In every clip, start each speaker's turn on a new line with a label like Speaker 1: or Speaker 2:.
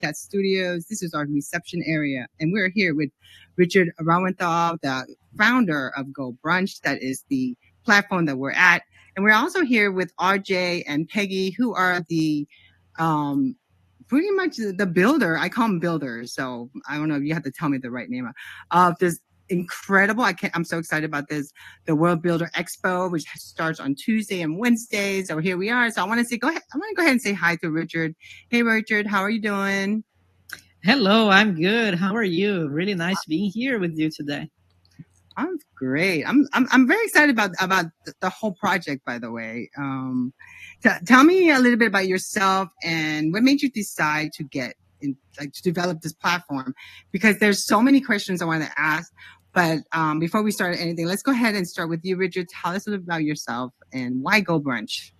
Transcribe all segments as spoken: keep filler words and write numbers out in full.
Speaker 1: Chat Studios. This is our reception area, and we're here with Richard Rawenthal, the founder of Go Brunch. That is the platform that we're at, and we're also here with R J and Peggy, who are the um, pretty much the builder. I call them builders, so I don't know if you have to tell me the right name of this incredible. I can't, I'm so excited about this. The World Builder Expo, which starts on Tuesday and Wednesday. So here we are. So I want to say, go ahead. I want to go ahead and say hi to Richard. Hey, Richard, how are you doing?
Speaker 2: Hello, I'm good. How are you? Really nice being here with you today.
Speaker 1: I'm great. I'm I'm I'm very excited about about the whole project. By the way, um, t- tell me a little bit about yourself and what made you decide to get in, like to develop this platform. Because there's so many questions I want to ask. But um, before we start anything, let's go ahead and start with you, Richard. Tell us a little about yourself and why Go Brunch.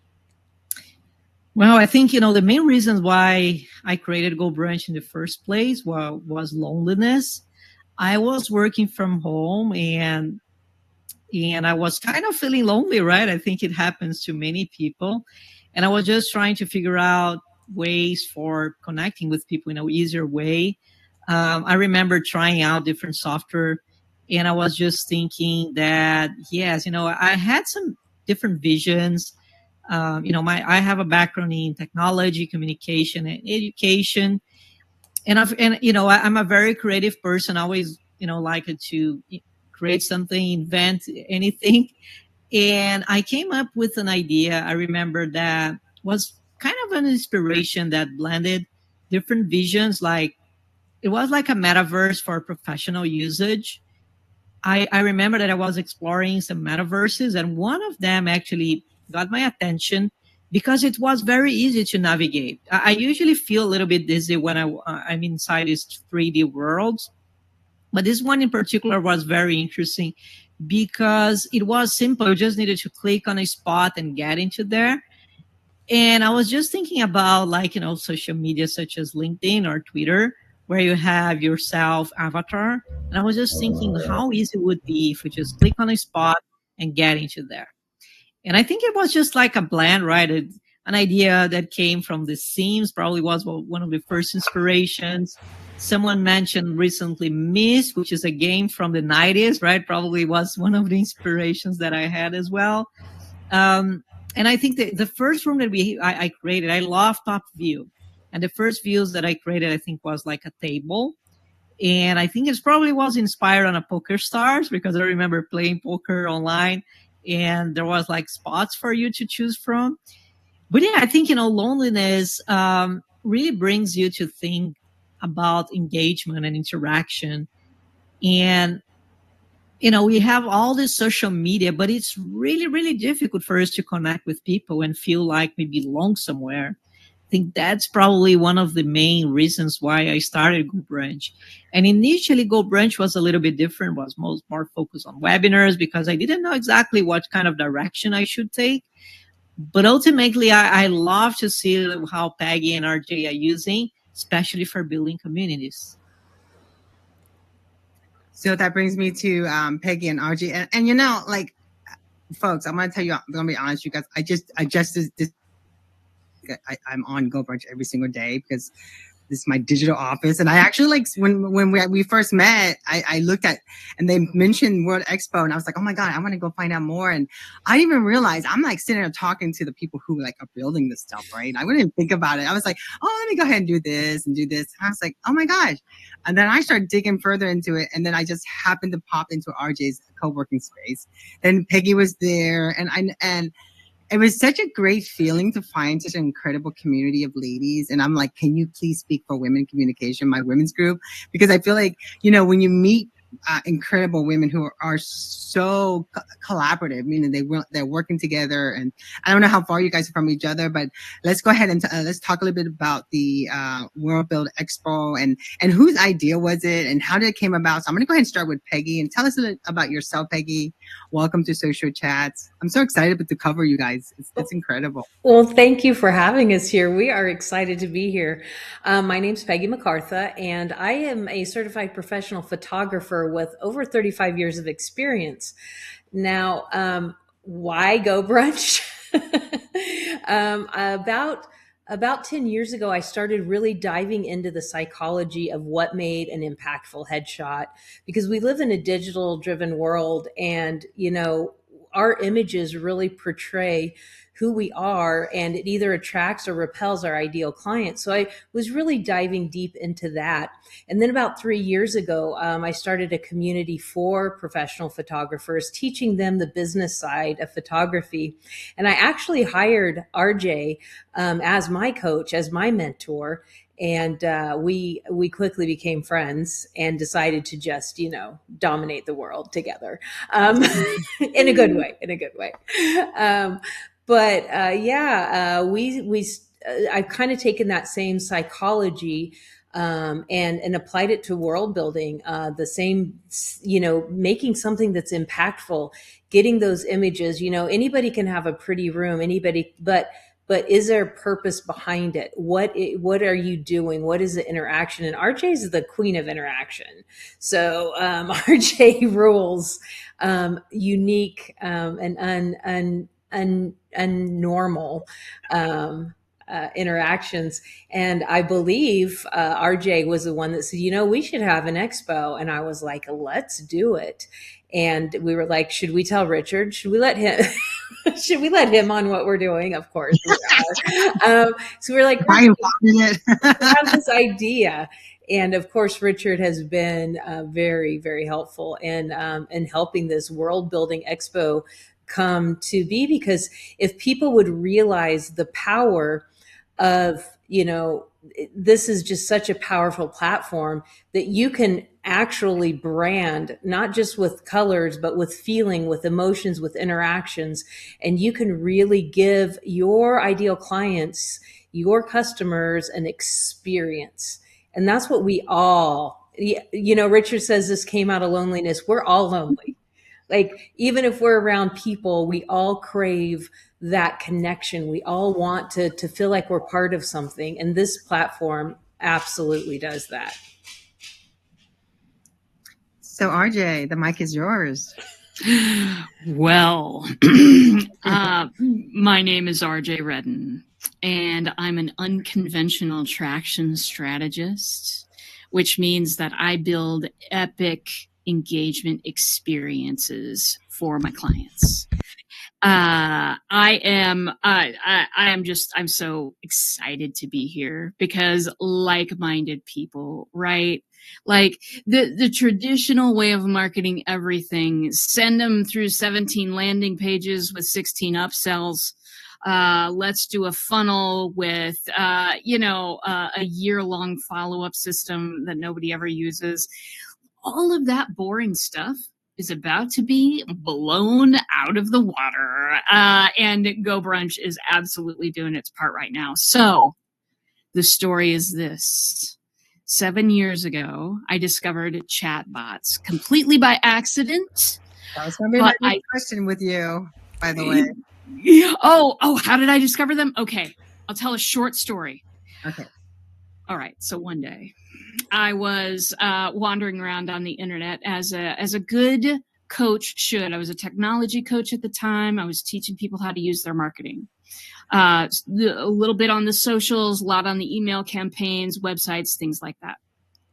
Speaker 2: Well, I think, you know, the main reasons why I created Go Brunch in the first place was, was loneliness. I was working from home and and I was kind of feeling lonely, right? I think it happens to many people. And I was just trying to figure out ways for connecting with people in an easier way. Um, I remember trying out different software and I was just thinking that, yes, you know, I had some different visions. Um, you know, my I have a background in technology, communication, and education, and I've and you know I, I'm a very creative person. I always you know like to create something, invent anything, and I came up with an idea. I remember that was kind of an inspiration that blended different visions. Like it was like a metaverse for professional usage. I, I remember that I was exploring some metaverses, and one of them actually got my attention because it was very easy to navigate. I, I usually feel a little bit dizzy when I, uh, I'm inside these three D worlds, but this one in particular was very interesting because it was simple. You just needed to click on a spot and get into there. And I was just thinking about like, you know, social media such as LinkedIn or Twitter, where you have your self avatar. And I was just thinking how easy it would be if we just click on a spot and get into there. And I think it was just like a blend, right? It, an idea that came from The Sims, probably was one of the first inspirations. Someone mentioned recently Myst, which is a game from the nineties, right? Probably was one of the inspirations that I had as well. Um, and I think that the first room that we I, I created, I love top view. And the first views that I created, I think, was like a table. And I think it probably was inspired on a Poker Stars because I remember playing poker online and there was like spots for you to choose from. But yeah, I think, you know, loneliness um, really brings you to think about engagement and interaction. And, you know, we have all this social media, but it's really, really difficult for us to connect with people and feel like we belong somewhere. I think that's probably one of the main reasons why I started Go Brunch. And initially, Go Brunch was a little bit different, was most more focused on webinars because I didn't know exactly what kind of direction I should take. But ultimately, I, I love to see how Peggy and R J are using, especially for building communities.
Speaker 1: So that brings me to um, Peggy and R J. And, and, you know, like, folks, I'm going to tell you, I'm going to be honest, you guys, I just, I just, this, I, I'm on Go Brunch every single day because this is my digital office. And I actually like when when we, we first met, I, I looked at and they mentioned World Expo and I was like, oh my God, I want to go find out more. And I didn't even realize I'm like sitting there talking to the people who like are building this stuff, right? I wouldn't even think about it. I was like, oh, let me go ahead and do this and do this. And I was like, oh my gosh. And then I started digging further into it. And then I just happened to pop into R J's co-working space. Then Peggy was there and I, and it was such a great feeling to find such an incredible community of ladies. And I'm like, can you please speak for women communication, my women's group? Because I feel like, you know, when you meet uh, incredible women who are, are so co- collaborative, meaning they they're working together. And I don't know how far you guys are from each other, but let's go ahead and t- uh, let's talk a little bit about the uh, World Build Expo and and whose idea was it and how did it came about. So I'm going to go ahead and start with Peggy and tell us a little about yourself, Peggy. Welcome to Social Chats. I'm so excited to cover you guys. It's, it's incredible.
Speaker 3: Well, thank you for having us here. We are excited to be here. Um, my name's Peggy MacArthur, and I am a certified professional photographer with over thirty-five years of experience. Now, um, why Go Brunch? um, about about ten years ago, I started really diving into the psychology of what made an impactful headshot, because we live in a digital driven world, and, you know, our images really portray who we are, and it either attracts or repels our ideal client. So I was really diving deep into that. And then about three years ago, um, I started a community for professional photographers, teaching them the business side of photography. And I actually hired R J um, as my coach, as my mentor. And uh, we we quickly became friends and decided to just, you know, dominate the world together, um, in a good way, in a good way. Um, but uh, yeah, uh, we we uh, I've kind of taken that same psychology um, and and applied it to world building. Uh, the same, you know, making something that's impactful, getting those images. You know, anybody can have a pretty room, anybody, but. But is there purpose behind it? What what are you doing? What is the interaction? And R J is the queen of interaction. So um, R J rules um, unique um, and un, un, un, unnormal um, uh, interactions. And I believe uh, R J was the one that said, you know, we should have an expo. And I was like, let's do it. And we were like, should we tell Richard? Should we let him? Should we let him on what we're doing? Of course. We um, so we're like,
Speaker 1: I wanted it.
Speaker 3: we have this idea. And of course, Richard has been uh, very, very helpful in, um, in helping this world building expo come to be, because if people would realize the power of, you know, this is just such a powerful platform that you can actually brand, not just with colors, but with feeling, with emotions, with interactions. And you can really give your ideal clients, your customers, an experience. And that's what we all, you know, Richard says this came out of loneliness. We're all lonely. Like, even if we're around people, we all crave that connection. We all want to, to feel like we're part of something. And this platform absolutely does that.
Speaker 1: So R J, the mic is yours.
Speaker 4: Well, uh, my name is R J Redden, and I'm an unconventional traction strategist, which means that I build epic engagement experiences for my clients. Uh, I am, uh, I, I am just, I'm so excited to be here because like-minded people, right? Like the, the traditional way of marketing everything, send them through seventeen landing pages with sixteen upsells. Uh, let's do a funnel with, uh, you know, uh, a year-long follow-up system that nobody ever uses. All of that boring stuff is about to be blown out of the water. Uh, and Go Brunch is absolutely doing its part right now. So the story is this. Seven years ago, I discovered chatbots completely by accident.
Speaker 1: That was going to be my next question with you, by the way.
Speaker 4: Oh, oh, how did I discover them? Okay, I'll tell a short story.
Speaker 1: Okay.
Speaker 4: All right, so one day I was uh, wandering around on the internet as a as a good coach should. I was a technology coach at the time. I was teaching people how to use their marketing. Uh, a little bit on the socials, a lot on the email campaigns, websites, things like that.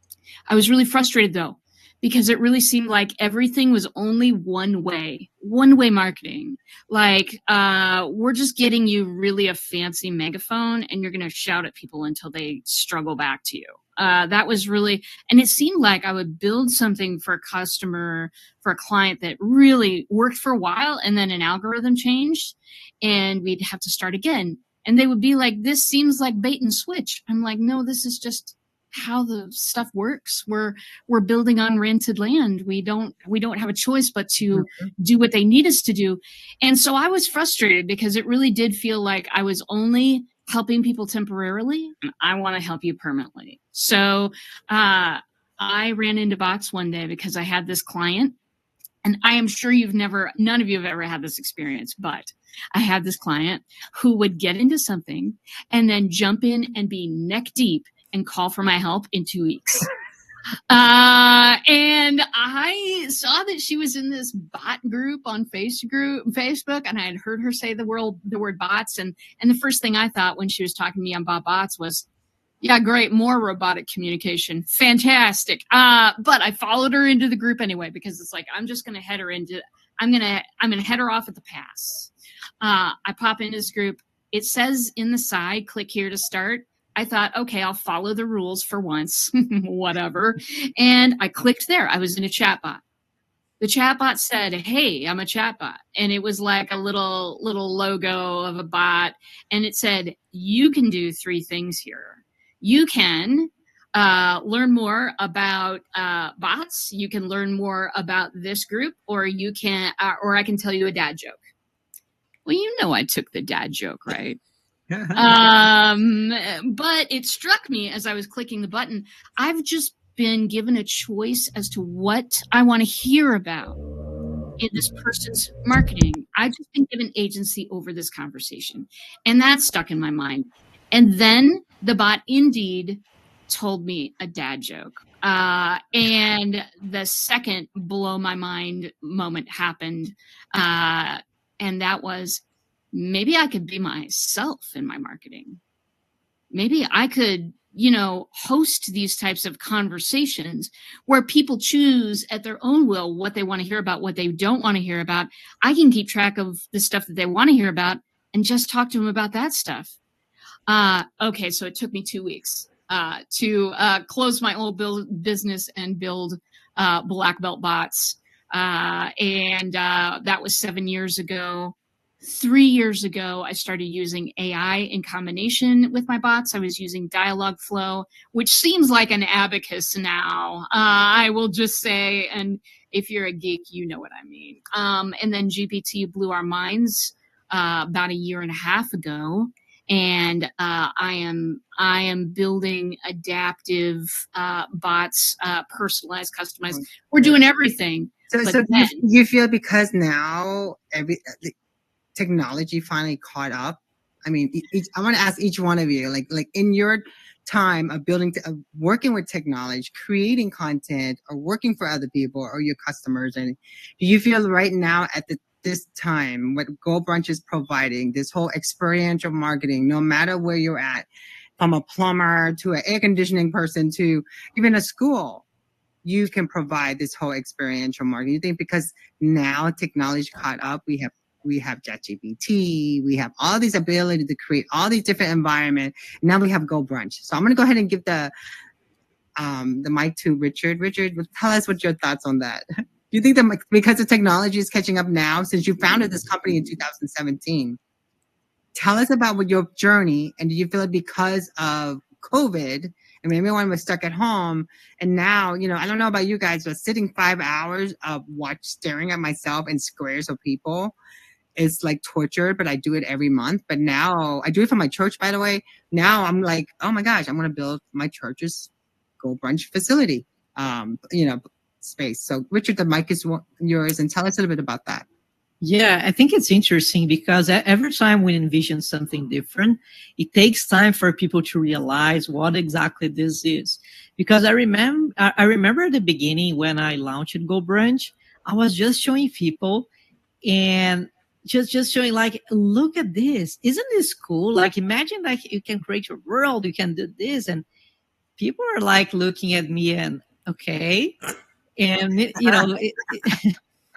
Speaker 4: I was really frustrated though, because it really seemed like everything was only one way, one way marketing. Like, uh, we're just getting you really a fancy megaphone and you're going to shout at people until they struggle back to you. Uh, that was really, and it seemed like I would build something for a customer, for a client that really worked for a while, and then an algorithm changed and we'd have to start again. And they would be like, this seems like bait and switch. I'm like, no, this is just how the stuff works. We're, we're building on rented land. We don't, we don't have a choice but to mm-hmm. do what they need us to do. And so I was frustrated because it really did feel like I was only helping people temporarily. And I want to help you permanently. So, uh, I ran into bots one day because I had this client, and I am sure you've never, none of you have ever had this experience, but I had this client who would get into something and then jump in and be neck deep and call for my help in two weeks. Uh, and I saw that she was in this bot group on Facebook, Facebook, and I had heard her say the word the word bots. And and the first thing I thought when she was talking to me about bots was, yeah, great, more robotic communication, fantastic. Uh, but I followed her into the group anyway because it's like I'm just gonna head her into. I'm gonna I'm gonna head her off at the pass. Uh, I pop into this group. It says in the side, click here to start. I thought, okay, I'll follow the rules for once, whatever. And I clicked there. I was in a chatbot. The chatbot said, hey, I'm a chatbot. And it was like a little, little logo of a bot. And it said, you can do three things here. You can uh, learn more about uh, bots. You can learn more about this group, or you can, uh, or I can tell you a dad joke. Well, you know, I took the dad joke, right? um, but it struck me as I was clicking the button. I've just been given a choice as to what I want to hear about in this person's marketing. I've just been given agency over this conversation, and that stuck in my mind. And then the bot indeed told me a dad joke. Uh, and the second blow my mind moment happened. Uh, and that was, maybe I could be myself in my marketing. Maybe I could, you know, host these types of conversations where people choose at their own will what they want to hear about, what they don't want to hear about. I can keep track of the stuff that they want to hear about and just talk to them about that stuff. Uh, okay, so it took me two weeks uh, to uh, close my old build business and build uh, Black Belt Bots. Uh, and uh, that was seven years ago. Three years ago, I started using A I in combination with my bots. I was using Dialogflow, which seems like an abacus now, uh, I will just say. And if you're a geek, you know what I mean. Um, and then G P T blew our minds uh, about a year and a half ago. And uh, I am I am building adaptive uh, bots, uh, personalized, customized. We're doing everything.
Speaker 1: So, so then, you feel because now every the technology finally caught up. I mean, each, I want to ask each one of you, like, like in your time of building, of working with technology, creating content, or working for other people or your customers, and do you feel right now at the this time what Go Brunch is providing, this whole experiential marketing, no matter where you're at, from a plumber to an air conditioning person to even a school, you can provide this whole experiential marketing? You think because now technology caught up, we have we have ChatGPT, we have all these ability to create all these different environments. Now we have Go Brunch. So I'm going to go ahead and give the um, the mic to Richard. Richard, tell us what your thoughts on that. Do you think that because the technology is catching up now, since you founded this company in two thousand seventeen, tell us about what your journey, and do you feel it because of COVID, and everyone was stuck at home, and now, you know, I don't know about you guys, but sitting five hours of watch, staring at myself in squares of people is like torture, but I do it every month. But now, I do it for my church, by the way. Now I'm like, oh my gosh, I'm going to build my church's Go Brunch facility, um, you know, space. So Richard, the mic is yours, and tell us a little bit about that.
Speaker 2: Yeah, I think it's interesting because every time we envision something different, it takes time for people to realize what exactly this is. Because I remember, I remember at the beginning when I launched Go Brunch, I was just showing people and just, just showing like, look at this. Isn't this cool? Like, imagine like you can create your world, you can do this. And people are like looking at me and, okay. And, it, you know, it, it,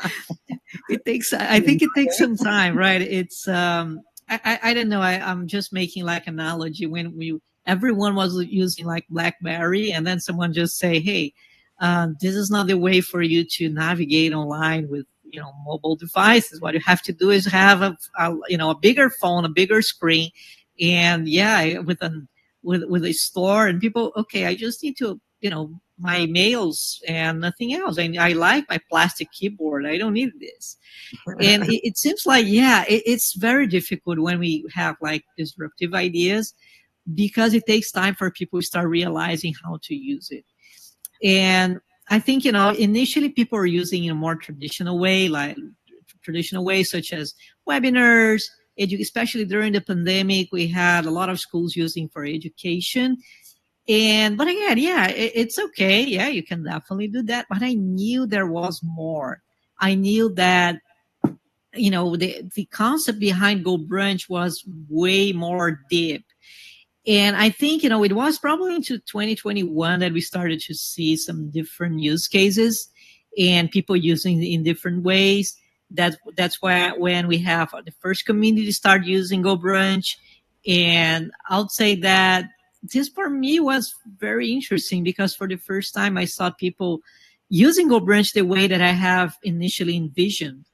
Speaker 2: it takes, I think it takes some time, right? It's, um, I, I, I don't know. I, I'm just making like analogy when we, everyone was using like BlackBerry, and then someone just say, hey, uh, this is not the way for you to navigate online with, you know, mobile devices. What you have to do is have a, a you know, a bigger phone, a bigger screen. And yeah, with an, with, with a store, and people, okay, I just need to, you know, my mails and nothing else. And I like my plastic keyboard. I don't need this. And it, it seems like, yeah, it, it's very difficult when we have like disruptive ideas, because it takes time for people to start realizing how to use it. And I think, you know, initially people are using in a more traditional way, like traditional ways such as webinars, edu- especially during the pandemic, we had a lot of schools using for education. And, but again, yeah, it, it's okay. Yeah, you can definitely do that. But I knew there was more. I knew that, you know, the, the concept behind Go Brunch was way more deep. And I think, you know, it was probably into twenty twenty-one that we started to see some different use cases and people using it in different ways. That, that's why when we have the first community start using Go Brunch. And I'll say that this for me was very interesting because for the first time I saw people using Go Brunch the way that I have initially envisioned.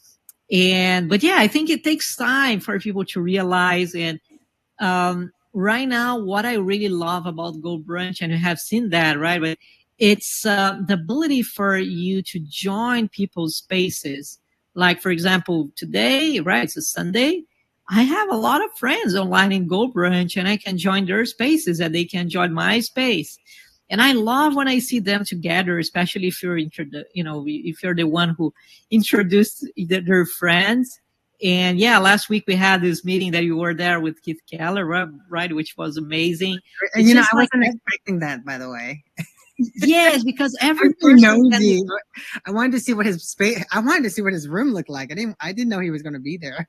Speaker 2: And, but yeah, I think it takes time for people to realize. And, um, right now, what I really love about Go Brunch, and you have seen that, right? But it's uh, the ability for you to join people's spaces. Like, for example, today, right? It's a Sunday. I have a lot of friends online in Go Brunch, and I can join their spaces, and they can join my space. And I love when I see them together, especially if you're, you know, if you're the one who introduced their friends. And yeah, last week we had this meeting that you were there with Keith Keller, right? Which was amazing.
Speaker 1: And it's you know, I wasn't like, expecting that, by the way.
Speaker 2: Yes, because every person
Speaker 1: nosy. I wanted to see what his space. I wanted to see what his room looked like. I didn't. I didn't know he was going to be there.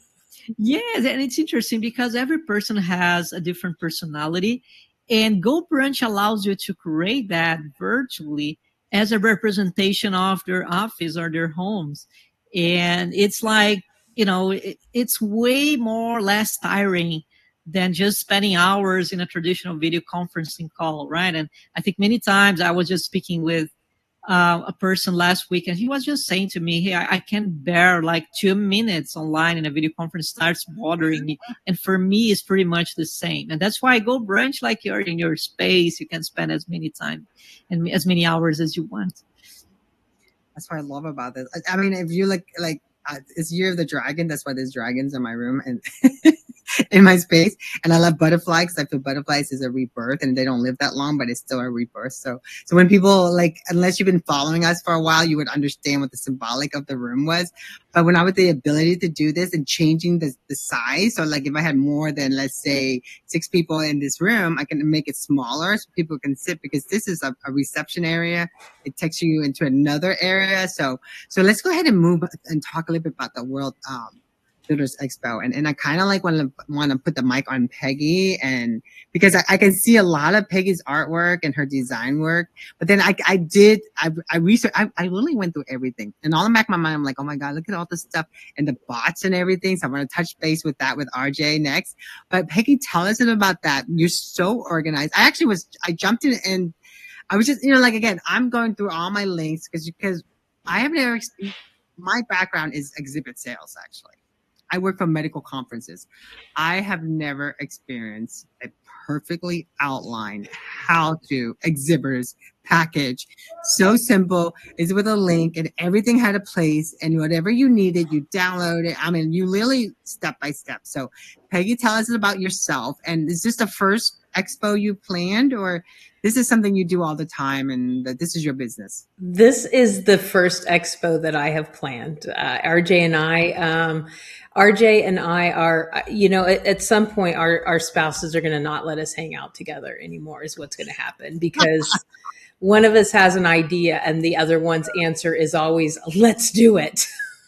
Speaker 2: Yes, and it's interesting because every person has a different personality, and Go Brunch allows you to create that virtually as a representation of their office or their homes, and it's like, you know, it, it's way more less tiring than just spending hours in a traditional video conferencing call, right? And I think many times I was just speaking with uh, a person last week, and he was just saying to me, hey, I, I can't bear like two minutes online in a video conference, starts bothering me. And for me, it's pretty much the same. And that's why I Go Brunch, like you're in your space, you can spend as many time and as many hours as you want.
Speaker 1: That's what I love about this. I, I mean, if you like, like, Uh, it's Year of the Dragon. That's why there's dragons in my room and in my space. And I love butterflies because I feel butterflies is a rebirth, and they don't live that long, but it's still a rebirth. So, so when people like, unless you've been following us for a while, you would understand what the symbolic of the room was. But when I had the ability to do this and changing the, the size, so like if I had more than, let's say, six people in this room, I can make it smaller so people can sit, because this is a, a reception area. It takes you into another area. So, so let's go ahead and move and talk a little bit about the World um, Builders Expo. And, and I kind of like want to want to put the mic on Peggy, and because I, I can see a lot of Peggy's artwork and her design work. But then I, I did, I, I researched, I, I really went through everything. And all in the back of my mind, I'm like, oh my God, look at all this stuff and the bots and everything. So I'm going to touch base with that with R J next. But Peggy, tell us about that. You're so organized. I actually was, I jumped in and I was just, you know, like, again, I'm going through all my links because, because I have never, my background is exhibit sales, actually. I work for medical conferences. I have never experienced a perfectly outlined how to exhibitors package. So simple. It's with a link and everything had a place, and whatever you needed, you download it. I mean, you literally step by step. So Peggy, tell us about yourself. And is this the first expo you planned, or this is something you do all the time and that this is your business?
Speaker 3: This is the first expo that I have planned. Uh, R J and I, um, R J and I are, you know, at, at some point our, our spouses are going to not let us hang out together anymore is what's going to happen, because one of us has an idea and the other one's answer is always, let's do it.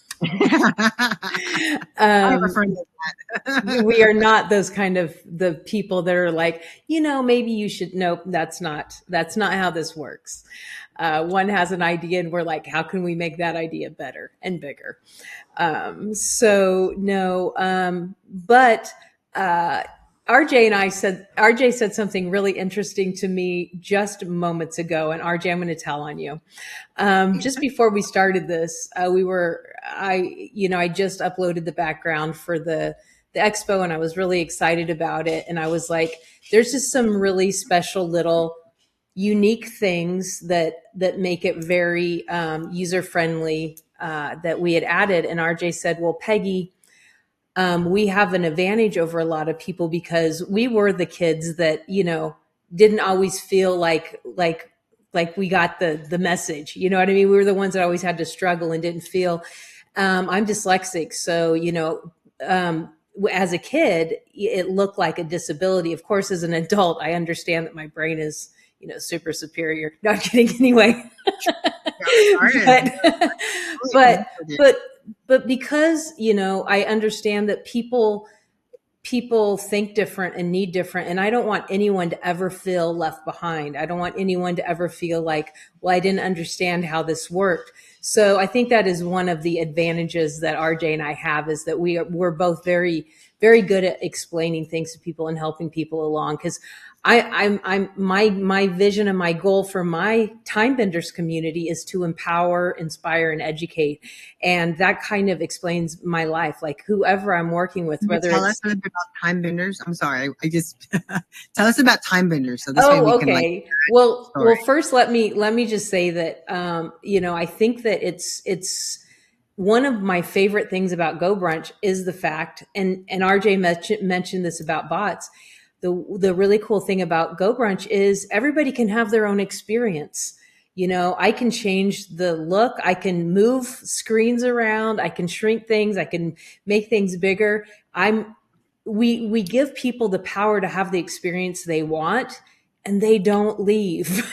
Speaker 3: um, we are not those kind of the people that are like, you know, maybe you should. Nope, that's not that's not how this works. Uh, one has an idea and we're like, how can we make that idea better and bigger? Um, so no, um, but uh, R J and I said, R J said something really interesting to me just moments ago. And R J, I'm going to tell on you. Um, just before we started this, uh, we were, I, you know, I just uploaded the background for the, the expo and I was really excited about it. And I was like, there's just some really special little unique things that, that make it very, um, user-friendly, uh, that we had added. And R J said, well, Peggy, Um, we have an advantage over a lot of people because we were the kids that, you know, didn't always feel like, like, like we got the, the message, you know what I mean? We were the ones that always had to struggle and didn't feel, um, I'm dyslexic. So, you know, um, as a kid, it looked like a disability. Of course, as an adult, I understand that my brain is, you know, super superior. Not kidding anyway. but, but, but, but because, you know, I understand that people, people think different and need different. And I don't want anyone to ever feel left behind. I don't want anyone to ever feel like, well, I didn't understand how this worked. So I think that is one of the advantages that R J and I have, is that we are, we're both very, very good at explaining things to people and helping people along. Cause I, I'm, I'm, my, my vision and my goal for my Time Benders community is to empower, inspire, and educate. And that kind of explains my life. Like whoever I'm working with, whether
Speaker 1: tell
Speaker 3: it's,
Speaker 1: us a bit about Time Benders. I'm sorry. I just tell us about Time Benders. So this
Speaker 3: oh,
Speaker 1: way we
Speaker 3: okay.
Speaker 1: can like,
Speaker 3: well,
Speaker 1: story.
Speaker 3: well, first let me, let me just say that, um, you know, I think that it's, it's, one of my favorite things about Go Brunch is the fact, and, and R J mentioned, mentioned this about bots. The, the really cool thing about Go Brunch is everybody can have their own experience. You know, I can change the look. I can move screens around. I can shrink things. I can make things bigger. I'm, we, we give people the power to have the experience they want, and they don't leave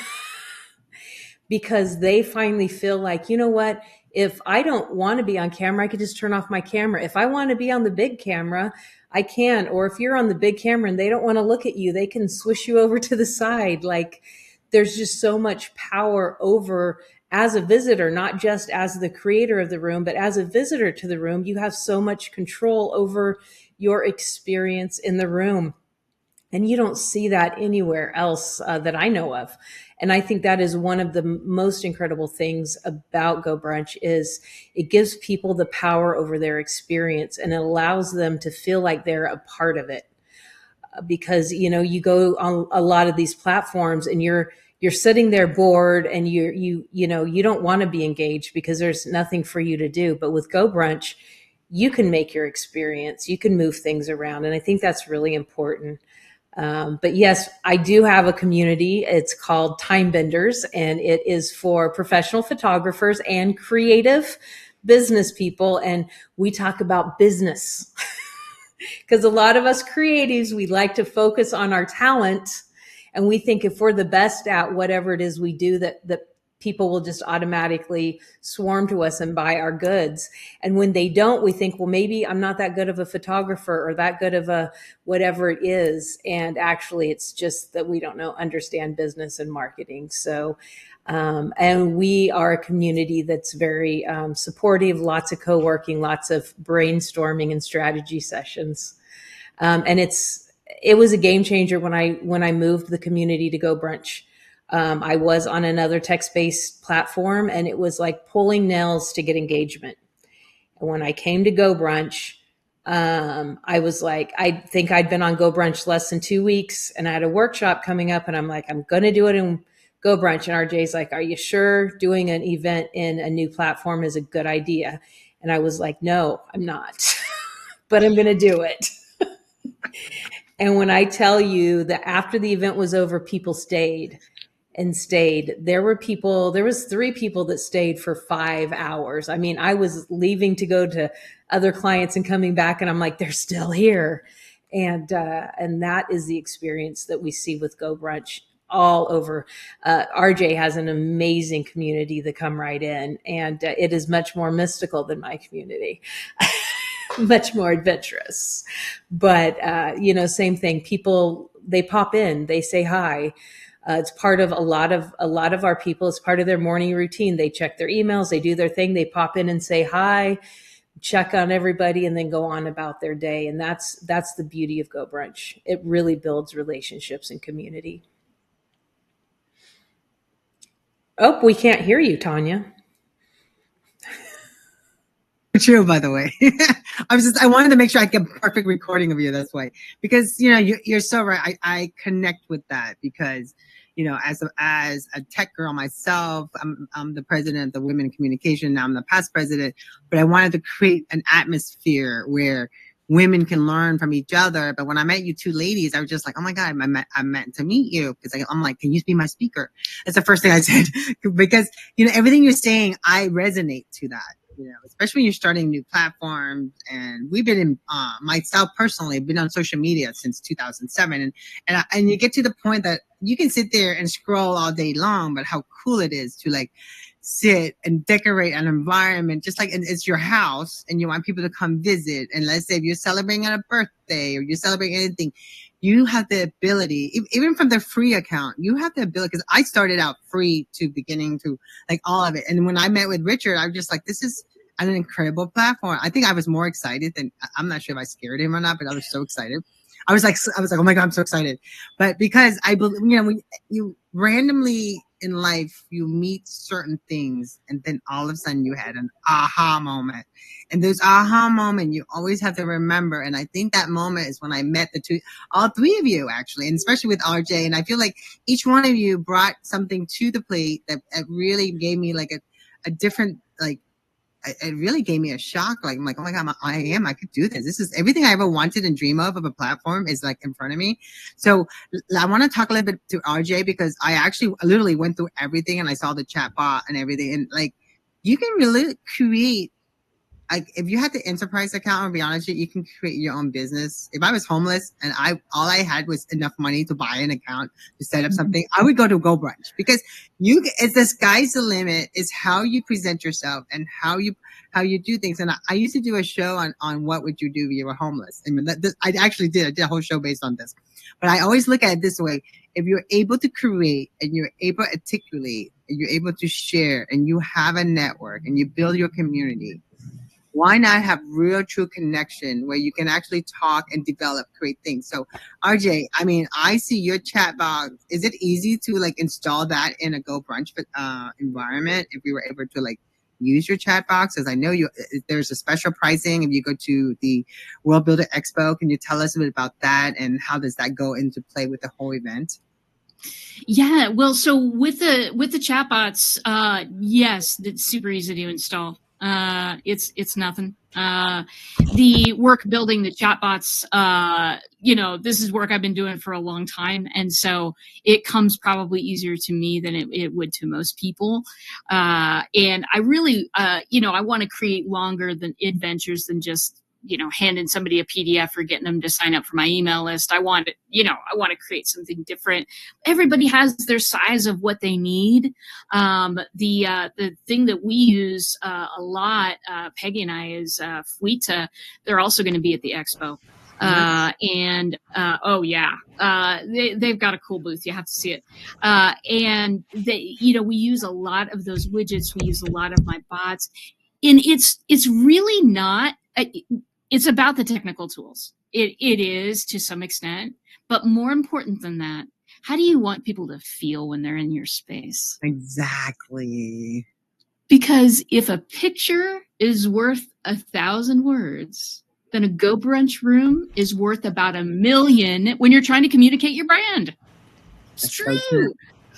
Speaker 3: because they finally feel like, you know what? If I don't want to be on camera, I could just turn off my camera. If I want to be on the big camera, I can. Or if you're on the big camera and they don't want to look at you, they can swish you over to the side. Like there's just so much power over as a visitor, not just as the creator of the room, but as a visitor to the room, you have so much control over your experience in the room. And you don't see that anywhere else uh, that I know of. And I think that is one of the most incredible things about Go Brunch is it gives people the power over their experience, and it allows them to feel like they're a part of it. Because, you know, you go on a lot of these platforms and you're, you're sitting there bored and you, you, you know, you don't want to be engaged because there's nothing for you to do. But with Go Brunch, you can make your experience, you can move things around. And I think that's really important. Um, but yes, I do have a community. It's called Time Benders, and it is for professional photographers and creative business people. And we talk about business because a lot of us creatives, we like to focus on our talent. And we think if we're the best at whatever it is we do, that, that people will just automatically swarm to us and buy our goods. And when they don't, we think, well, maybe I'm not that good of a photographer or that good of a whatever it is. And actually, it's just that we don't know, understand business and marketing. So, um, and we are a community that's very um, supportive, lots of co-working, lots of brainstorming and strategy sessions. Um, and it's, it was a game changer when I, when I moved the community to Go Brunch. Um, I was on another text-based platform, and it was like pulling nails to get engagement. And when I came to Go Brunch, um, I was like, I think I'd been on Go Brunch less than two weeks, and I had a workshop coming up, and I'm like, I'm going to do it in Go Brunch. And R J's like, are you sure doing an event in a new platform is a good idea? And I was like, no, I'm not, but I'm going to do it. And when I tell you that after the event was over, people stayed. And stayed. There were people, there was three people that stayed for five hours. I mean, I was leaving to go to other clients and coming back, and I'm like, they're still here. And, uh, and that is the experience that we see with Go Brunch all over. Uh, R J has an amazing community that come right in, and uh, it is much more mystical than my community. Much more adventurous. But, uh, you know, same thing. People, they pop in, they say hi. Uh, it's part of a lot of a lot of our people. It's part of their morning routine. They check their emails, they do their thing, they pop in and say hi, check on everybody, and then go on about their day. And that's that's the beauty of Go Brunch. It really builds relationships and community. Oh, we can't hear you, Tanya.
Speaker 1: True, by the way. I was just, I wanted to make sure I get a perfect recording of you. That's why, because, you know, you, you're so right. I, I connect with that because, you know, as a, as a tech girl myself, I'm, I'm the president of the Women in Communication. Now I'm the past president, but I wanted to create an atmosphere where women can learn from each other. But when I met you two ladies, I was just like, oh my God, I meant, I meant to meet you. Because I'm like, can you be my speaker? That's the first thing I said. Because, you know, everything you're saying, I resonate to that. you know, especially when you're starting new platforms. And we've been in, uh, myself personally, been on social media since two thousand seven. And, and, I, and you get to the point that you can sit there and scroll all day long, but how cool it is to like sit and decorate an environment, just like it's your house and you want people to come visit. And let's say if you're celebrating a birthday or you're celebrating anything, you have the ability, even from the free account, you have the ability, because I started out free to beginning to like all of it. And when I met with Richard, I was just like, this is an incredible platform. I think I was more excited than, I'm not sure if I scared him or not, but I was so excited. I was like, I was like, oh my God, I'm so excited. But because I believe, you know, when you randomly in life, you meet certain things and then all of a sudden you had an aha moment. And those aha moment, you always have to remember. And I think that moment is when I met the two, all three of you actually, and especially with R J. And I feel like each one of you brought something to the plate that, that really gave me like a, a different, like, it really gave me a shock. Like, I'm like, oh my God, I am, I could do this. This is everything I ever wanted and dream of, of a platform is like in front of me. So I want to talk a little bit to R J because I actually literally went through everything and I saw the chat bot and everything. And like, you can really create, like, if you had the enterprise account, I'll be honest with you, you can create your own business. If I was homeless and I, all I had was enough money to buy an account to set up something, I would go to Go Brunch because you, it's the sky's the limit. It's how you present yourself and how you, how you do things. And I, I used to do a show on, on what would you do if you were homeless. I mean, that, this, I actually did, I did a whole show based on this, but I always look at it this way. If you're able to create and you're able to articulate and you're able to share and you have a network and you build your community, why not have real true connection where you can actually talk and develop great things? So R J, I mean, I see your chat box. Is it easy to like install that in a Go Brunch uh, environment if we were able to like use your chat box? As I know you, there's a special pricing if you go to the World Builder Expo. Can you tell us a bit about that and how does that go into play with the whole event?
Speaker 4: Yeah, well, so with the with the chatbots, uh, yes, it's super easy to install. Uh, it's it's nothing. Uh, the work building the chatbots, uh, you know, this is work I've been doing for a long time, and so it comes probably easier to me than it, it would to most people. Uh, and I really, uh, you know, I want to create longer than adventures than just, you know, handing somebody a P D F or getting them to sign up for my email list. I want to, you know, I want to create something different. Everybody has their size of what they need. Um, the, uh, the thing that we use, uh, a lot, uh, Peggy and I is, uh, Fuita. They're also going to be at the expo. Uh, and, uh, oh yeah, uh, they, they've got a cool booth. You have to see it. Uh, and they, you know, we use a lot of those widgets. We use a lot of my bots, and it's, it's really not, uh, it's about the technical tools. It it is to some extent, but more important than that, how do you want people to feel when they're in your space?
Speaker 1: Exactly.
Speaker 4: Because if a picture is worth a thousand words, then a Go Brunch room is worth about a million when you're trying to communicate your brand. It's
Speaker 1: That's
Speaker 4: true.
Speaker 1: so true.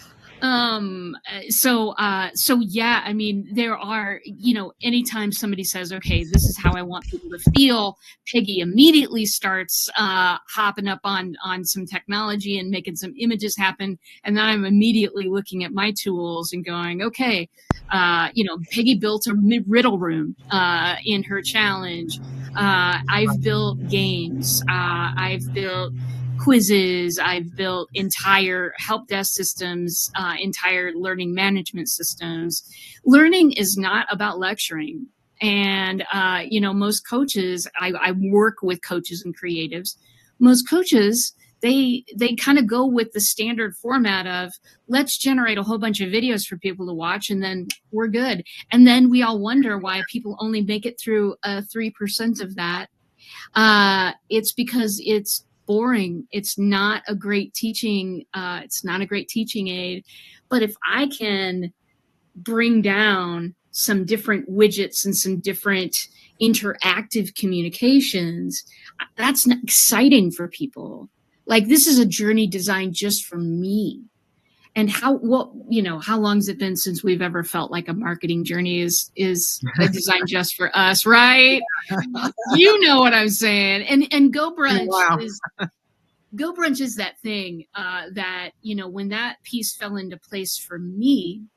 Speaker 4: Um, so, uh, so yeah, I mean, there are, you know, anytime somebody says, okay, this is how I want people to feel, Peggy immediately starts, uh, hopping up on, on some technology and making some images happen. And then I'm immediately looking at my tools and going, okay, uh, you know, Peggy built a riddle room, uh, in her challenge. Uh, I've built games. Uh, I've built quizzes. I've built entire help desk systems, uh, entire learning management systems. Learning is not about lecturing. And, uh, you know, most coaches, I, I work with coaches and creatives. Most coaches, they, they kind of go with the standard format of let's generate a whole bunch of videos for people to watch and then we're good. And then we all wonder why people only make it through uh, three percent of that. Uh, it's because it's boring. It's not a great teaching. Uh, it's not a great teaching aid. But if I can bring down some different widgets and some different interactive communications, that's exciting for people. Like, this is a journey designed just for me. And how, what, you know, how long has it been since we've ever felt like a marketing journey is, is a design just for us, right? You know what I'm saying? And, and Go Brunch wow. is, Go Brunch is that thing, uh, that, you know, when that piece fell into place for me,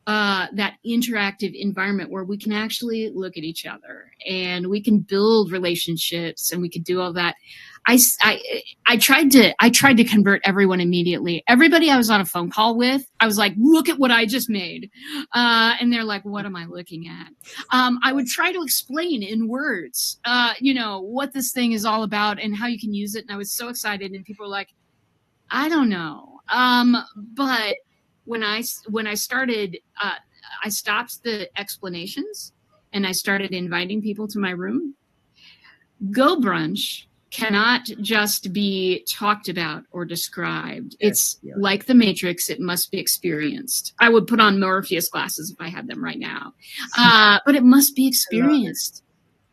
Speaker 4: uh, that interactive environment where we can actually look at each other and we can build relationships and we could do all that. I, I, I tried to, I tried to convert everyone immediately. Everybody I was on a phone call with, I was like, look at what I just made. Uh, and they're like, what am I looking at? Um, I would try to explain in words, uh, you know, what this thing is all about and how you can use it. And I was so excited, and people were like, I don't know. Um, but when I, when I started, uh, I stopped the explanations and I started inviting people to my room. Go Brunch cannot just be talked about or described. Yes, it's yeah. like the Matrix. It must be experienced. I would put on Morpheus glasses if I had them right now. Uh, but it must be experienced.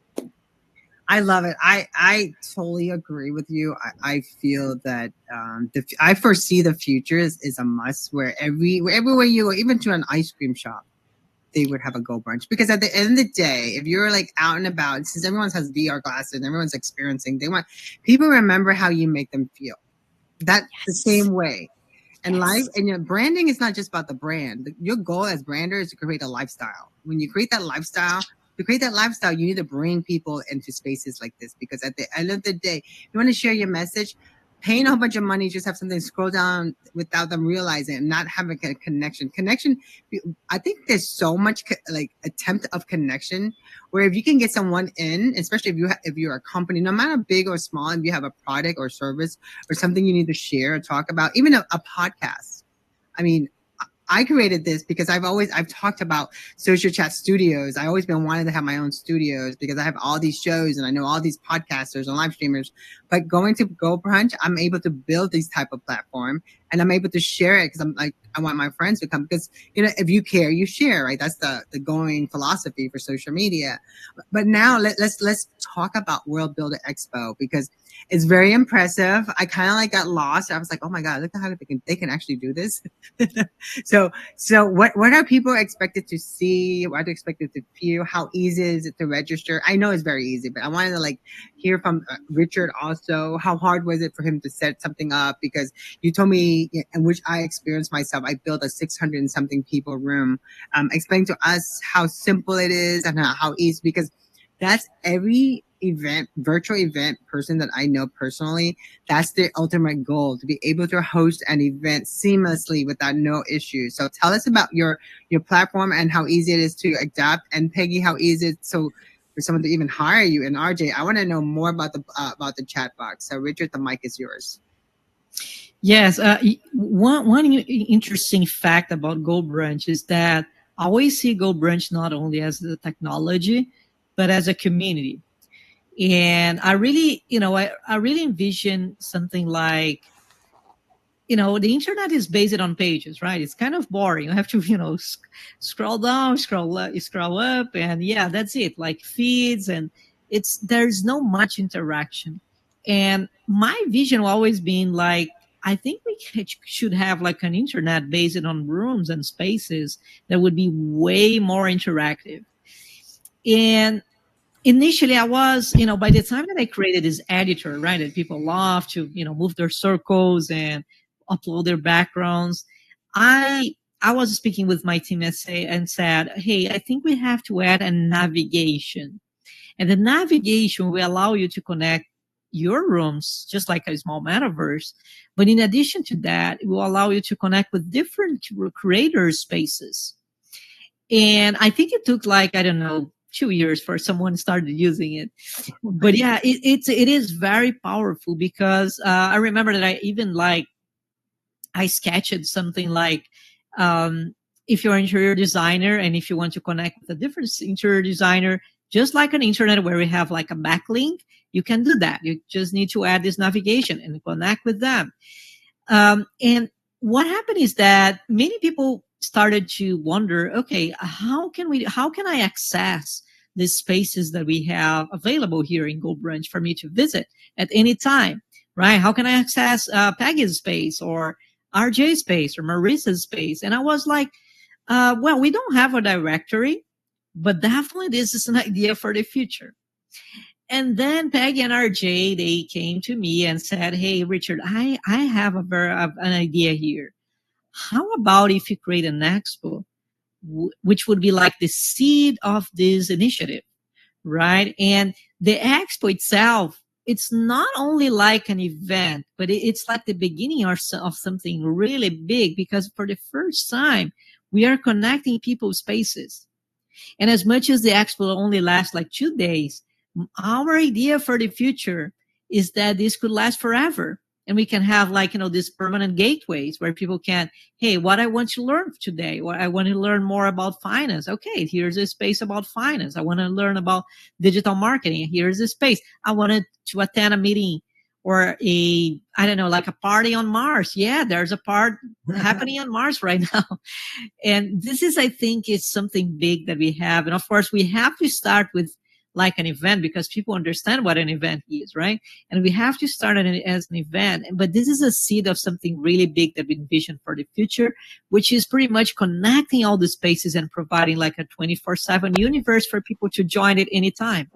Speaker 1: I love it. I, I totally agree with you. I, I feel that um, the, I foresee the future is, is a must where every everywhere you go, even to an ice cream shop, they would have a Go Brunch. Because at the end of the day, if you're like out and about, since everyone has V R glasses and everyone's experiencing, they want people remember how you make them feel. That's yes. the same way. And yes. life and your branding is not just about the brand. Your goal as brander is to create a lifestyle. When you create that lifestyle, to create that lifestyle, you need to bring people into spaces like this, because at the end of the day, you want to share your message, paying a whole bunch of money, just have something scroll down without them realizing and not having a connection. Connection, I think there's so much like attempt of connection where if you can get someone in, especially if you ha- if you're a company, no matter big or small, if you have a product or service or something you need to share or talk about, even a, a podcast. I mean, I created this because I've always, I've talked about social chat studios. I always been wanting to have my own studios because I have all these shows and I know all these podcasters and live streamers, but going to Go Brunch, I'm able to build these type of platform and I'm able to share it because I'm like, I want my friends to come because, you know, if you care, you share, right? That's the, the going philosophy for social media. But now let, let's, let's talk about World Builder Expo because it's very impressive. I kind of like got lost. I was like, oh my God, look at how they can, they can actually do this. so, so what, what are people expected to see? What are they expected to feel? How easy is it to register? I know it's very easy, but I wanted to like hear from uh, Richard also. How hard was it for him to set something up? Because you told me, and which I experienced myself, I built a six hundred and something people room. Um, explain to us how simple it is and how, how easy, because that's every event, virtual event person that I know personally, that's their ultimate goal, to be able to host an event seamlessly without no issues. So tell us about your, your platform and how easy it is to adapt. And Peggy, how easy it is so for someone to even hire you. And R J, I want to know more about the, uh, about the chat box. So Richard, the mic is yours.
Speaker 2: Yes. Uh, one, one interesting fact about Go Brunch is that I always see Go Brunch not only as the technology, but as a community. And I really, you know, I, I really envision something like, you know, the internet is based on pages, right? It's kind of boring. You have to, you know, sc- scroll down, scroll up, scroll up, and yeah, that's it. Like feeds, and it's, there's no much interaction. And my vision always been like, I think we should have like an internet based on rooms and spaces that would be way more interactive. And initially I was, you know, by the time that I created this editor, right, that people love to, you know, move their circles and upload their backgrounds, I I was speaking with my team and, say, and said, hey, I think we have to add a navigation. And the navigation will allow you to connect your rooms, just like a small metaverse. But in addition to that, it will allow you to connect with different creator spaces. And I think it took like, I don't know, two years for someone started using it. But yeah, it, it's, it is very powerful because uh, I remember that I even like, I sketched something like, um, if you're an interior designer and if you want to connect with a different interior designer, just like an internet where we have like a backlink, you can do that. You just need to add this navigation and connect with them. Um, and what happened is that many people started to wonder, okay, how can we, how can I access the spaces that we have available here in Go Brunch for me to visit at any time, right? How can I access uh, Peggy's space or R J's space or Marissa's space? And I was like, uh, well, we don't have a directory, but definitely this is an idea for the future. And then Peggy and R J, they came to me and said, hey, Richard, I, I have a very, an idea here. How about if you create an expo w- which would be like the seed of this initiative, right? And the expo itself, it's not only like an event, but it, it's like the beginning of, of something really big, because for the first time, we are connecting people's spaces. And as much as the expo only lasts like two days, our idea for the future is that this could last forever. And we can have like, you know, these permanent gateways where people can, hey, what I want to learn today, what I want to learn more about finance. Okay, here's a space about finance. I want to learn about digital marketing. Here's a space. I wanted to attend a meeting or a, I don't know, like a party on Mars. Yeah, there's a part happening on Mars right now. And this is, I think, is something big that we have. And of course, we have to start with like an event, because people understand what an event is, right? And we have to start it as an event. But this is a seed of something really big that we envision for the future, which is pretty much connecting all the spaces and providing like a twenty-four seven universe for people to join at any time.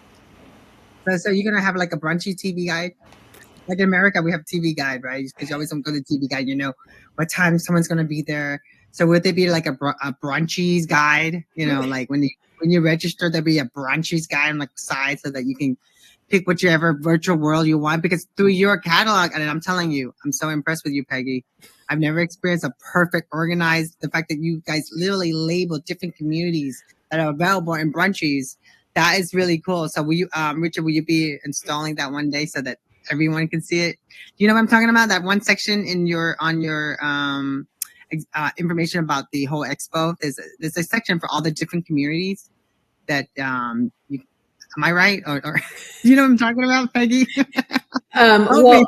Speaker 1: So, so you're going to have like a brunchy T V guide? Like in America, we have T V guide, right? Because you always don't go to the T V guide, you know what time someone's going to be there. So would there be like a, br- a brunchies guide? You know, like when you when you register, there'll be a brunchies guide on the side so that you can pick whichever virtual world you want. Because through your catalog, and I'm telling you, I'm so impressed with you, Peggy. I've never experienced a perfect organized. The fact that you guys literally label different communities that are available in brunchies, that is really cool. So will you, um, Richard, will you be installing that one day so that everyone can see it? Do you know what I'm talking about? That one section in your on your um. Uh, information about the whole expo. There's a, there's a section for all the different communities that, um, you, am I right? Or, or you know what I'm talking about, Peggy?
Speaker 3: um, well,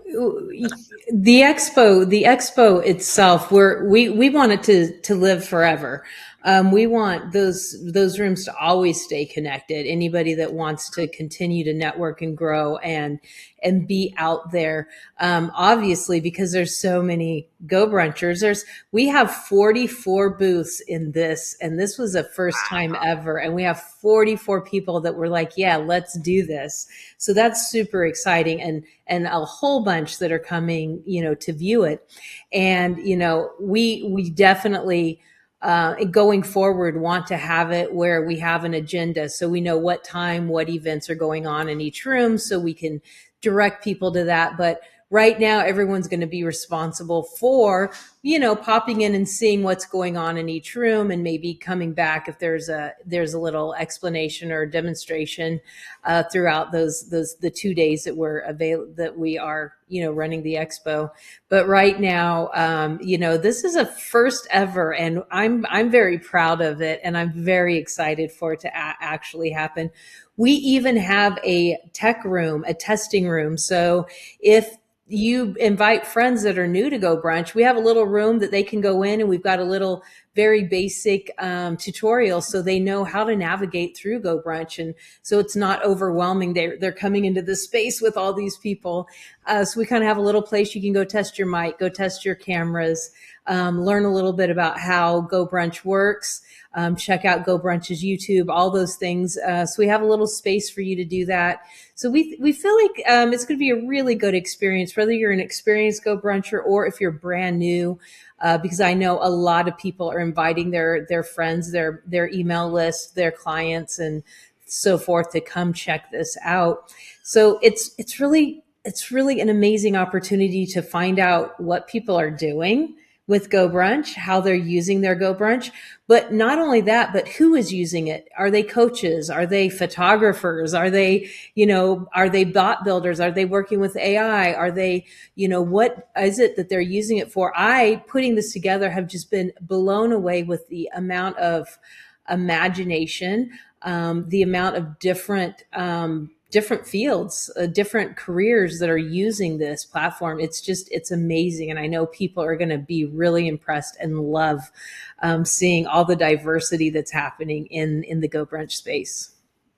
Speaker 3: the expo, the expo itself, we're, we, we want it to, to live forever. Um, we want those, those rooms to always stay connected. Anybody that wants to continue to network and grow and, and be out there. Um, obviously, because there's so many Go Brunchers, there's, we have forty-four booths in this, and this was a first time ever. And we have forty-four people that were like, yeah, let's do this. So that's super exciting. And, and a whole bunch that are coming, you know, to view it. And, you know, we, we definitely, Uh, going forward, want to have it where we have an agenda, so we know what time, what events are going on in each room, so we can direct people to that. But right now, everyone's going to be responsible for, you know, popping in and seeing what's going on in each room, and maybe coming back if there's a there's a little explanation or demonstration uh, throughout those those the two days that we're avail that we are you know running the expo. But right now, um, you know, this is a first ever, and I'm I'm very proud of it, and I'm very excited for it to a- actually happen. We even have a tech room, a testing room. So if you invite friends that are new to Go Brunch, we have a little room that they can go in, and we've got a little very basic um, tutorial so they know how to navigate through Go Brunch. And so it's not overwhelming. They're, they're coming into this space with all these people. Uh, so we kind of have a little place you can go test your mic, go test your cameras, um, learn a little bit about how Go Brunch works. Um, check out Go Brunch's YouTube, all those things. Uh, so we have a little space for you to do that. So we we feel like um, it's going to be a really good experience, whether you're an experienced Go Bruncher or if you're brand new, uh, because I know a lot of people are inviting their their friends, their their email list, their clients, and so forth to come check this out. So it's it's really it's really an amazing opportunity to find out what people are doing with Go Brunch, how they're using their Go Brunch. But not only that, but who is using it? Are they coaches? Are they photographers? Are they, you know, are they bot builders? Are they working with A I? Are they, you know, what is it that they're using it for? I, putting this together, have just been blown away with the amount of imagination, um, the amount of different, um, different fields, uh, different careers that are using this platform. It's just, it's amazing. And I know people are going to be really impressed and love um, seeing all the diversity that's happening in, in the Go Brunch space.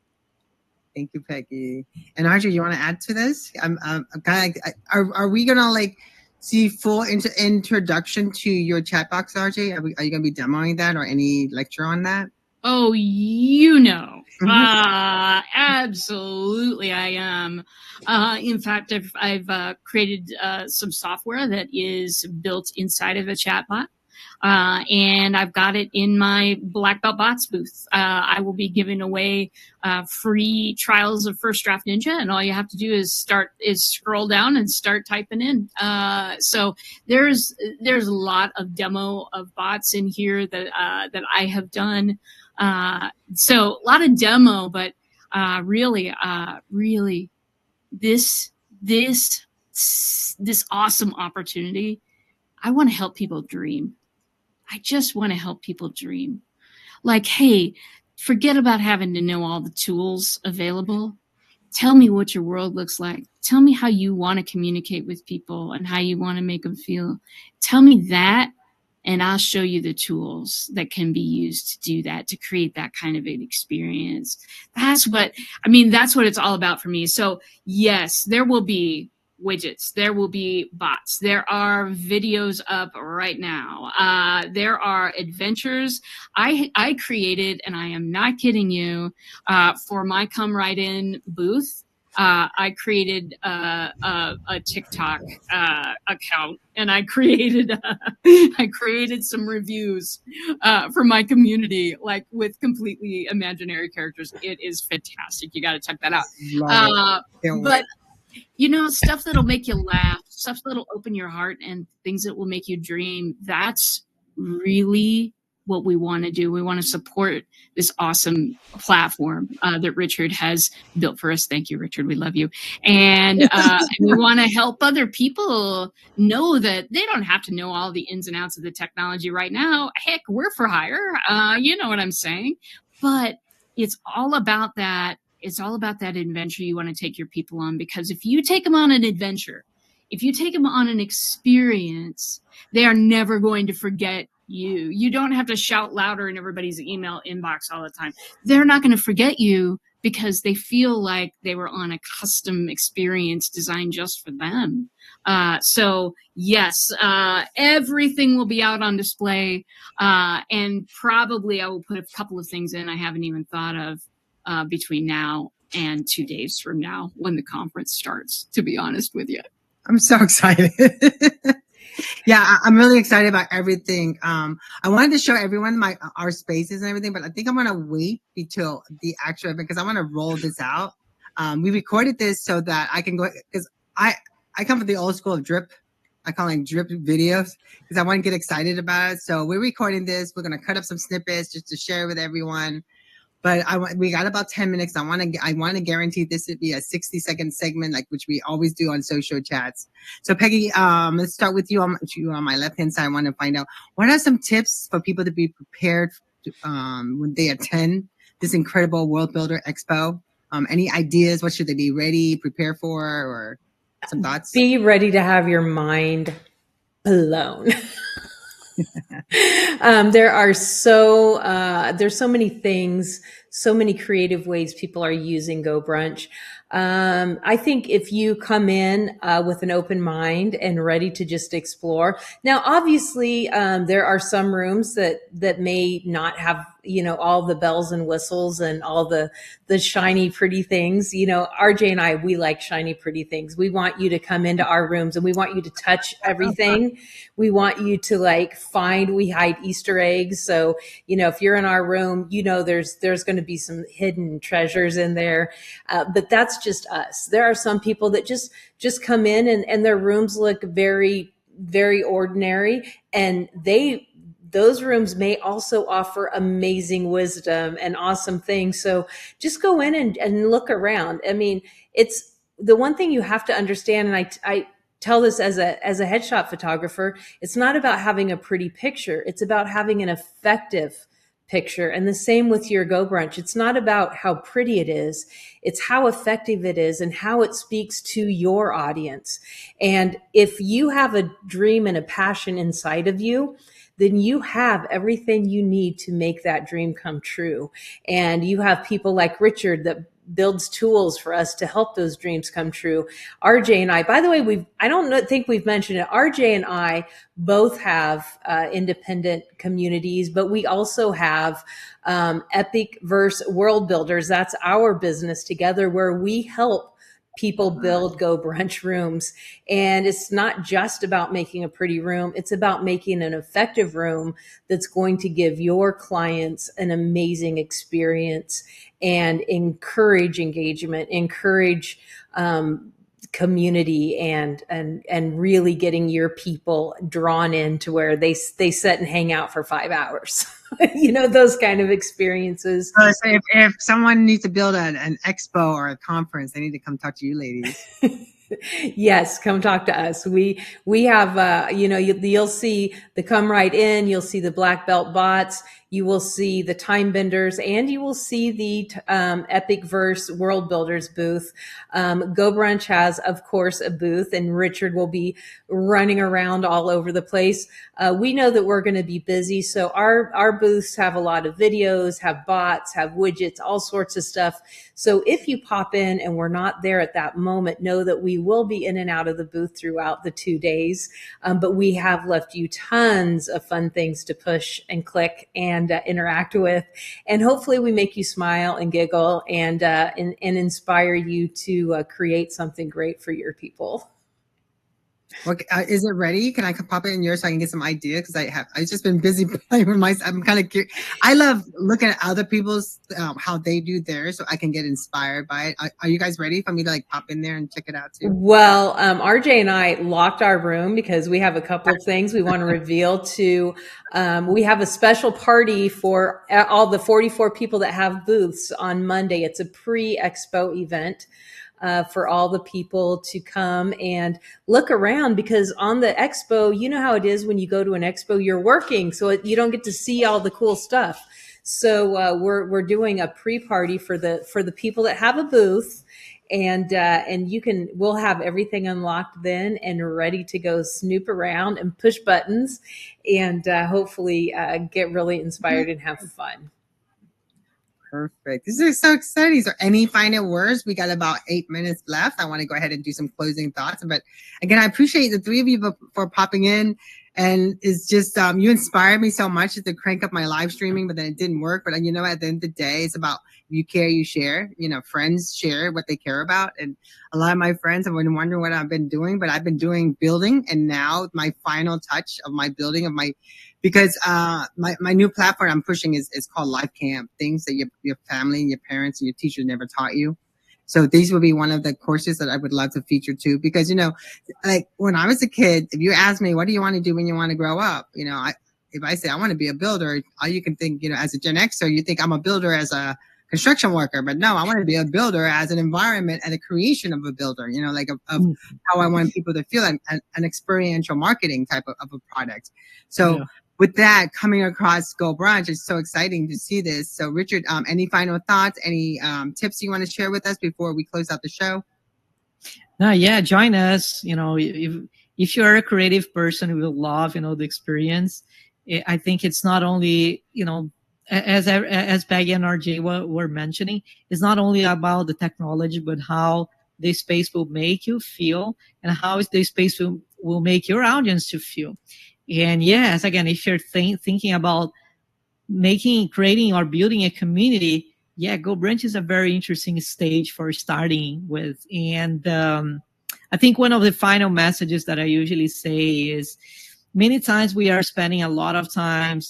Speaker 1: Thank you, Peggy. And Archie, you want to add to this? I'm, I'm kind of, are, are we going to like see full inter- introduction to your chat box, Archie? Are, we, are you going to be demoing that or any lecture on that?
Speaker 4: Oh, you know, uh, absolutely I am. Uh, in fact, I've, I've uh, created uh, some software that is built inside of a chatbot Uh, and I've got it in my Black Belt Bots booth. Uh, I will be giving away uh, free trials of First Draft Ninja, and all you have to do is start is scroll down and start typing in. Uh, so there's there's a lot of demo of bots in here that uh, that I have done. Uh, so a lot of demo, but uh, really, uh, really, this this this awesome opportunity. I want to help people dream. I just want to help people dream. Like, hey, forget about having to know all the tools available. Tell me what your world looks like. Tell me how you want to communicate with people and how you want to make them feel. Tell me that, and I'll show you the tools that can be used to do that, to create that kind of an experience. That's what, I mean, that's what it's all about for me. So yes, there will be widgets. There will be bots. There are videos up right now. Uh, there are adventures I I created, and I am not kidding you, uh, for my Come Right In booth. Uh, I created uh, a, a TikTok uh, account, and I created uh, I created some reviews uh, for my community, like with completely imaginary characters. It is fantastic. You got to check that out. Uh, but you know, stuff that'll make you laugh, stuff that'll open your heart, and things that will make you dream. That's really what we want to do. We want to support this awesome platform uh, that Richard has built for us. Thank you, Richard. We love you. And, uh, and we want to help other people know that they don't have to know all the ins and outs of the technology right now. Heck, we're for hire. Uh, you know what I'm saying? But it's all about that. It's all about that adventure you want to take your people on, because if you take them on an adventure, if you take them on an experience, they are never going to forget you. You don't have to shout louder in everybody's email inbox all the time. They're not going to forget you because they feel like they were on a custom experience designed just for them. Uh, so yes, uh, everything will be out on display. Uh, and probably I will put a couple of things in I haven't even thought of uh, between now and two days from now when the conference starts, to be honest with you.
Speaker 1: I'm so excited. Yeah, I'm really excited about everything. Um, I wanted to show everyone my our spaces and everything, but I think I'm gonna wait until the actual event because I want to roll this out. Um, we recorded this so that I can go because I I come from the old school of drip. I call it drip videos because I want to get excited about it. So we're recording this. We're gonna cut up some snippets just to share with everyone. But I we got about ten minutes. I want to I want to guarantee this would be a sixty second segment, like which we always do on social chats. So Peggy, um, let's start with you on you on my left hand side. I want to find out what are some tips for people to be prepared to, um, when they attend this incredible World Builder Expo. Um, any ideas? What should they be ready, prepare for, or some thoughts?
Speaker 3: Be ready to have your mind blown. um, there are so uh, there's so many things, so many creative ways people are using Go Brunch. Um, I think if you come in uh, with an open mind and ready to just explore. Now, obviously, um, there are some rooms that that may not have, you know, all the bells and whistles and all the the shiny, pretty things. You know, R J and I, we like shiny, pretty things. We want you to come into our rooms and we want you to touch everything. We want you to like find, we hide Easter eggs. So, you know, if you're in our room, you know, there's there's going to be some hidden treasures in there. Uh, but that's just us. There are some people that just just come in and, and their rooms look very, very ordinary, and they those rooms may also offer amazing wisdom and awesome things. So just go in and, and look around. I mean, it's the one thing you have to understand, and I I tell this as a as a headshot photographer, it's not about having a pretty picture. It's about having an effective picture. And the same with your Go Brunch. It's not about how pretty it is. It's how effective it is and how it speaks to your audience. And if you have a dream and a passion inside of you, then you have everything you need to make that dream come true. And you have people like Richard that builds tools for us to help those dreams come true. R J and I, by the way, we've, I don't know, think we've mentioned it. R J and I both have uh, independent communities, but we also have um, Epic Verse World Builders. That's our business together where we help people build Go Brunch rooms. And it's not just about making a pretty room. It's about making an effective room that's going to give your clients an amazing experience and encourage engagement, encourage um, community, and and and really getting your people drawn in to where they they sit and hang out for five hours. You know, those kind of experiences.
Speaker 1: Uh, so if, if someone needs to build an, an expo or a conference, they need to come talk to you ladies.
Speaker 3: Yes, come talk to us. We we have, uh, you know, you, you'll see the Come Right In, you'll see the Black Belt bots, you will see the Time Benders, and you will see the um, Epic Verse World Builders booth. Um, Go Brunch has, of course, a booth, and Richard will be running around all over the place. Uh, we know that we're going to be busy, so our, our booths have a lot of videos, have bots, have widgets, all sorts of stuff. So if you pop in and we're not there at that moment, know that we will be in and out of the booth throughout the two days. Um, but we have left you tons of fun things to push and click and uh, interact with. And hopefully we make you smile and giggle and, uh, and, and inspire you to uh, create something great for your people.
Speaker 1: Okay, uh, is it ready? Can I pop it in yours so I can get some idea? Because I have, I've just been busy playing with my. I'm kind of curious. I love looking at other people's um, how they do theirs, so I can get inspired by it. Are, are you guys ready for me to like pop in there and check it out too?
Speaker 3: Well, um, R J and I locked our room because we have a couple of things we want to reveal to. Um, we have a special party for all the forty-four people that have booths on Monday. It's a pre-expo event. Uh, for all the people to come and look around, because on the expo, you know how it is when you go to an expo, you're working, so it, you don't get to see all the cool stuff. So uh, we're we're doing a pre-party for the for the people that have a booth, and uh, and you can we'll have everything unlocked then and ready to go snoop around and push buttons, and uh, hopefully uh, get really inspired and have fun.
Speaker 1: Perfect. This is so exciting. So any final words? We got about eight minutes left. I want to go ahead and do some closing thoughts. But again, I appreciate the three of you for, for popping in. And it's just, um, you inspired me so much to crank up my live streaming, but then it didn't work. But you know, at the end of the day, it's about you care, you share, you know, friends share what they care about. And a lot of my friends have been wondering what I've been doing, but I've been doing building. And now my final touch of my building of my, because uh, my, my new platform I'm pushing is, is called Life Camp, things that your, your family and your parents and your teachers never taught you. So these will be one of the courses that I would love to feature too, because, you know, like when I was a kid, if you ask me, what do you want to do when you want to grow up? You know, I, if I say I want to be a builder, all you can think, you know, as a Gen Xer, you think I'm a builder as a construction worker, but no, I want to be a builder as an environment and a creation of a builder, you know, like of, of how I want people to feel, like an, an experiential marketing type of, of a product. So yeah. With that coming across Go Brunch, it's so exciting to see this. So Richard, um, any final thoughts, any um, tips you want to share with us before we close out the show?
Speaker 2: No, yeah, join us. You know, if, if you're a creative person who will love, you know, the experience, I think it's not only, you know, as as Peggy and R J were, were mentioning, it's not only about the technology, but how the space will make you feel and how the space will, will make your audience to feel. And yes, again, if you're th- thinking about making, creating or building a community, yeah, Go Brunch is a very interesting stage for starting with. And um, I think one of the final messages that I usually say is many times we are spending a lot of times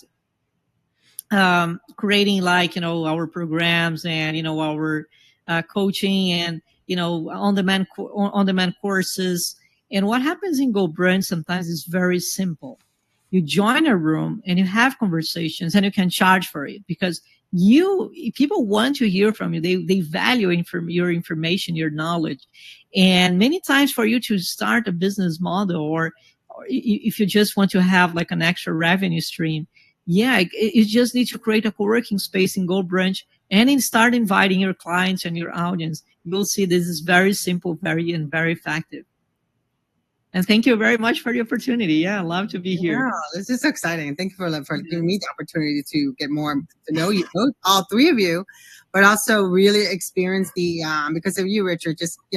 Speaker 2: um, creating like, you know, our programs and, you know, our uh, coaching and, you know, on-demand, co- on-demand courses. And what happens in Go Brunch sometimes is very simple. You join a room and you have conversations and you can charge for it because you, people want to hear from you. They, they value inform, your information, your knowledge. And many times for you to start a business model or, or if you just want to have like an extra revenue stream, yeah, you just need to create a co-working space in Go Brunch and then start inviting your clients and your audience. You'll see this is very simple, very, and very effective. And thank you very much for the opportunity. Yeah, I love to be here.
Speaker 1: Yeah, this is so exciting. And thank you for, for giving me the opportunity to get more to know you, both, all three of you, but also really experience the, um, because of you, Richard, just, you know,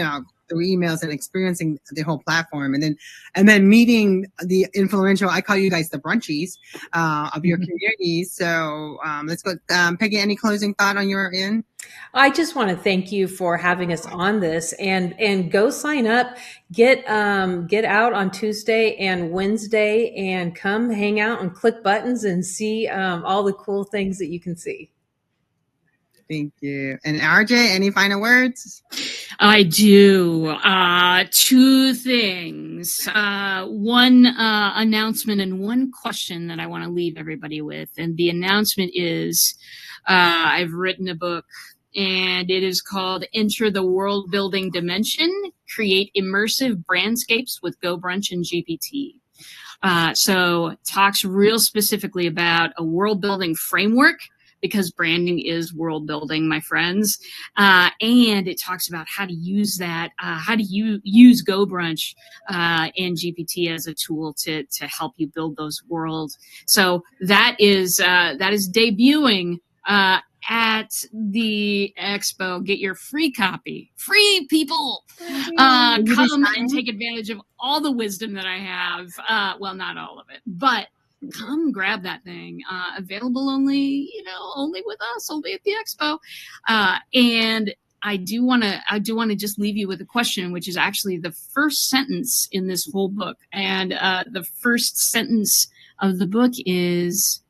Speaker 1: through emails and experiencing the whole platform, and then and then meeting the influential. I call you guys the brunchies uh, of your mm-hmm. community. So um, let's go, um, Peggy. Any closing thought on your end?
Speaker 3: I just want to thank you for having us on this, and and go sign up, get um get out on Tuesday and Wednesday, and come hang out and click buttons and see um, all the cool things that you can see.
Speaker 1: Thank you. And R J, any final words?
Speaker 4: I do. Uh, two things. Uh, one uh, announcement and one question that I want to leave everybody with. And the announcement is uh, I've written a book, and it is called Enter the World Building Dimension, Create Immersive Brandscapes with GoBrunch and G P T. Uh, so talks real specifically about a world building framework, because branding is world building, my friends. Uh, and it talks about how to use that, uh, how do you use GoBrunch uh, and G P T as a tool to to help you build those worlds. So that is uh, that is debuting uh, at the expo. Get your free copy. Free, people! Uh, come and take advantage of all the wisdom that I have. Uh, well, not all of it, but come grab that thing. Uh, available only, you know, only with us, only at the expo. Uh, and I do want to, I do want to just leave you with a question, which is actually the first sentence in this whole book. And uh, the first sentence of the book is,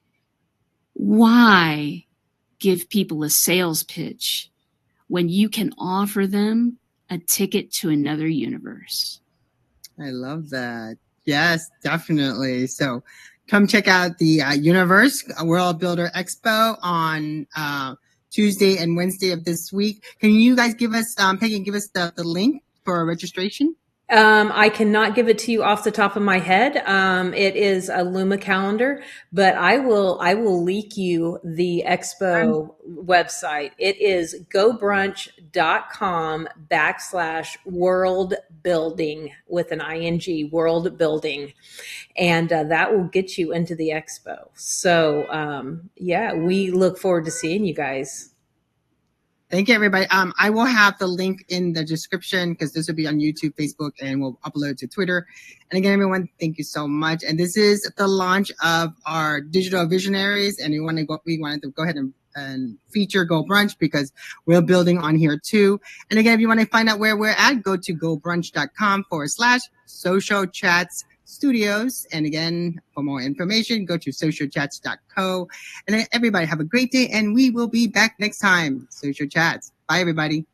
Speaker 4: why give people a sales pitch when you can offer them a ticket to another universe?
Speaker 1: I love that. Yes, definitely. So come check out the uh, Universe World Builder Expo on uh, Tuesday and Wednesday of this week. Can you guys give us, um, Peggy, give us the, the link for registration?
Speaker 3: Um, I cannot give it to you off the top of my head. Um, it is a Luma calendar, but I will, I will leak you the expo website. It is gobrunch.com backslash world building with an I N G, world building. And uh, that will get you into the expo. So, um, yeah, we look forward to seeing you guys.
Speaker 1: Thank you, everybody. Um, I will have the link in the description because this will be on YouTube, Facebook, and we'll upload it to Twitter. And again, everyone, thank you so much. And this is the launch of our digital visionaries, and we want to go. We wanted to go ahead and, and feature GoBrunch because we're building on here too. And again, if you want to find out where we're at, go to gobrunch.com forward slash social chats studios. And again, for more information, go to social chats dot co. And then everybody have a great day, and we will be back next time. Social Chats. Bye, everybody.